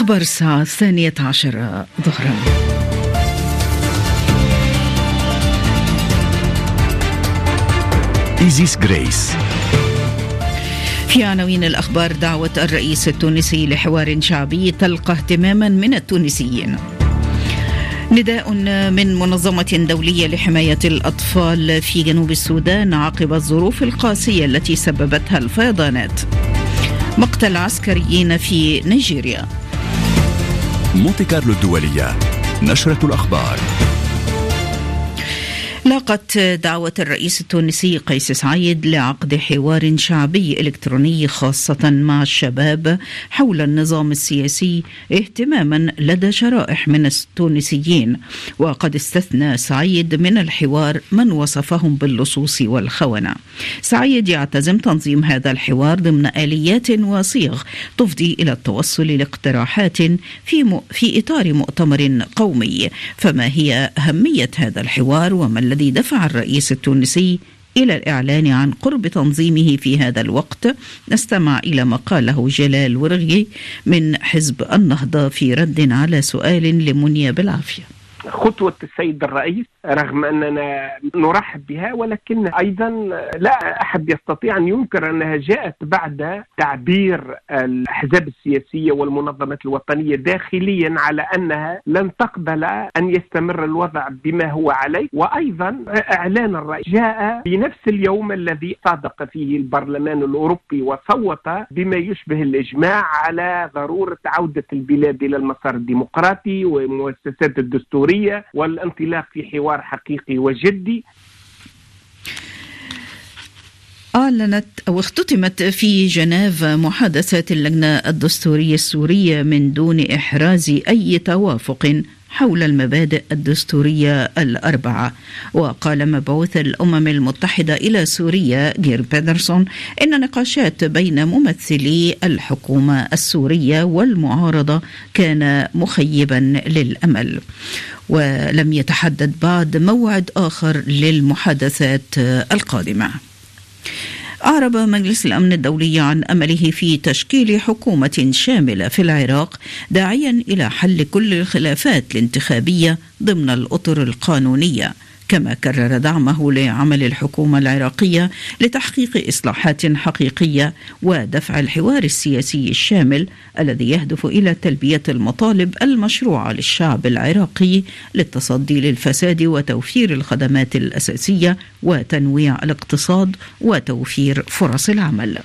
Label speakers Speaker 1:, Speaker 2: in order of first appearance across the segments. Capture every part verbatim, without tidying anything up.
Speaker 1: أخبار الساعة الثانية عشرة ظهرا.
Speaker 2: إيزيس غريس.
Speaker 1: في عناوين الأخبار: دعوة الرئيس التونسي لحوار شعبي تلقى اهتماما من التونسيين. نداء من منظمة دولية لحماية الأطفال في جنوب السودان عقب الظروف القاسية التي سببتها الفيضانات. مقتل عسكريين في نيجيريا.
Speaker 2: مونتي كارلو الدولية، نشرة الأخبار.
Speaker 1: لاقت دعوة الرئيس التونسي قيس سعيد لعقد حوار شعبي إلكتروني خاصة مع الشباب حول النظام السياسي اهتماما لدى شرائح من التونسيين، وقد استثنى سعيد من الحوار من وصفهم باللصوص والخونة. سعيد يعتزم تنظيم هذا الحوار ضمن آليات وصيغ تفضي إلى التوصل لاقتراحات في, م... في إطار مؤتمر قومي. فما هي أهمية هذا الحوار، وما الذي دفع الرئيس التونسي إلى الإعلان عن قرب تنظيمه في هذا الوقت؟ نستمع إلى ما قاله جلال ورغي من حزب النهضة في رد على سؤال لمنيا بالعافية.
Speaker 3: خطوة السيد الرئيس رغم أننا نرحب بها، ولكن أيضا لا أحد يستطيع أن ينكر أنها جاءت بعد تعبير الأحزاب السياسية والمنظمات الوطنية داخليا على أنها لن تقبل أن يستمر الوضع بما هو عليه. وأيضا إعلان الرئيس جاء في نفس اليوم الذي صادق فيه البرلمان الأوروبي وصوت بما يشبه الإجماع على ضرورة عودة البلاد إلى المسار الديمقراطي ومؤسسات الدستورية والانطلاق في حوار حقيقي وجدي.
Speaker 1: أعلنت أو اختتمت في جنيف محادثات اللجنة الدستورية السورية من دون إحراز أي توافق حول المبادئ الدستورية الأربعة. وقال مبعوث الأمم المتحدة إلى سوريا جير بيدرسون إن نقاشات بين ممثلي الحكومة السورية والمعارضة كان مخيبا للأمل، ولم يتحدد بعد موعد آخر للمحادثات القادمة. أعرب مجلس الأمن الدولي عن أمله في تشكيل حكومة شاملة في العراق، داعيا إلى حل كل الخلافات الانتخابية ضمن الأطر القانونية، كما كرر دعمه لعمل الحكومة العراقية لتحقيق إصلاحات حقيقية ودفع الحوار السياسي الشامل الذي يهدف إلى تلبية المطالب المشروعة للشعب العراقي للتصدي للفساد وتوفير الخدمات الأساسية وتنويع الاقتصاد وتوفير فرص العمل.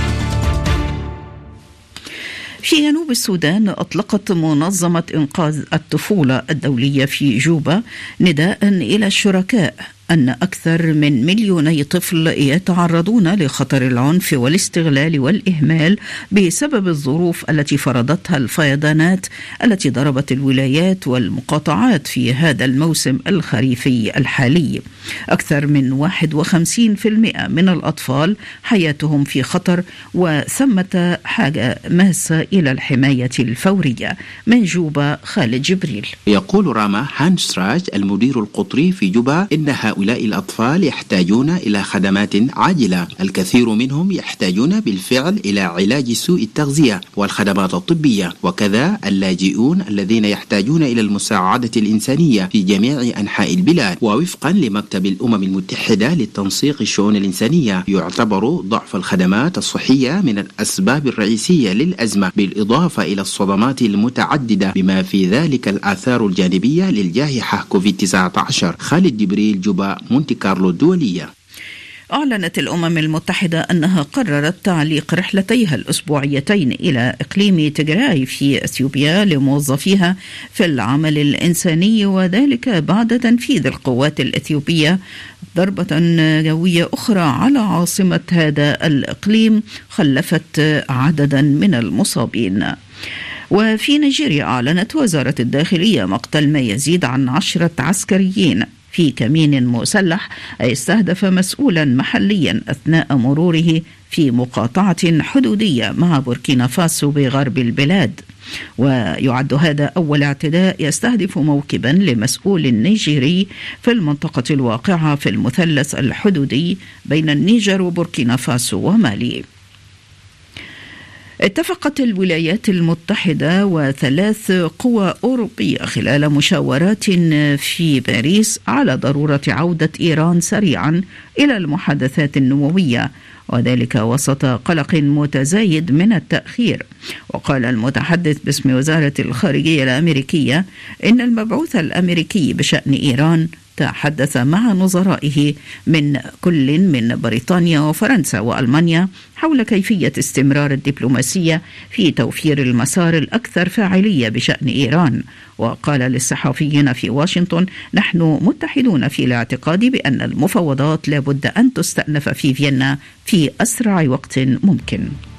Speaker 1: في جنوب السودان أطلقت منظمة إنقاذ الطفولة الدولية في جوبا نداء إلى الشركاء أن أكثر من مليوني طفل يتعرضون لخطر العنف والاستغلال والإهمال بسبب الظروف التي فرضتها الفيضانات التي ضربت الولايات والمقاطعات في هذا الموسم الخريفي الحالي. أكثر من واحد وخمسين بالمئة من الأطفال حياتهم في خطر، وثمة حاجة ماسة إلى الحماية الفورية. من جوبا خالد جبريل.
Speaker 4: يقول راما هانشراج المدير القطري في جوبا إن هؤلاء الأطفال يحتاجون إلى خدمات عاجلة. الكثير منهم يحتاجون بالفعل إلى علاج سوء التغذية والخدمات الطبية، وكذا اللاجئون الذين يحتاجون إلى المساعدة الإنسانية في جميع أنحاء البلاد. ووفقا لمكتب الأمم المتحدة للتنسيق الشؤون الإنسانية، يعتبر ضعف الخدمات الصحية من الأسباب الرئيسية للأزمة، بالإضافة إلى الصدمات المتعددة بما في ذلك الآثار الجانبية للجائحة كوفيد تسعة عشر. خالد جبريل، جوبا، مونتي كارلو الدولية.
Speaker 1: أعلنت الأمم المتحدة أنها قررت تعليق رحلتيها الأسبوعيتين إلى إقليم تيغراي في أثيوبيا لموظفيها في العمل الإنساني، وذلك بعد تنفيذ القوات الأثيوبية ضربة جوية أخرى على عاصمة هذا الإقليم خلفت عددا من المصابين. وفي نيجيريا أعلنت وزارة الداخلية مقتل ما يزيد عن عشرة عسكريين في كمين مسلح استهدف مسؤولا محليا أثناء مروره في مقاطعة حدودية مع بوركينا فاسو بغرب البلاد. ويعد هذا أول اعتداء يستهدف موكبا لمسؤول نيجيري في المنطقة الواقعة في المثلث الحدودي بين النيجر وبوركينا فاسو ومالي. اتفقت الولايات المتحدة وثلاث قوى أوروبية خلال مشاورات في باريس على ضرورة عودة إيران سريعا إلى المحادثات النووية، وذلك وسط قلق متزايد من التأخير. وقال المتحدث باسم وزارة الخارجية الأمريكية إن المبعوث الأمريكي بشأن إيران تحدث مع نظرائه من كل من بريطانيا وفرنسا وألمانيا حول كيفية استمرار الدبلوماسية في توفير المسار الأكثر فاعلية بشأن إيران. وقال للصحفيين في واشنطن: نحن متحدون في الاعتقاد بأن المفاوضات لابد أن تستأنف في فيينا في أسرع وقت ممكن.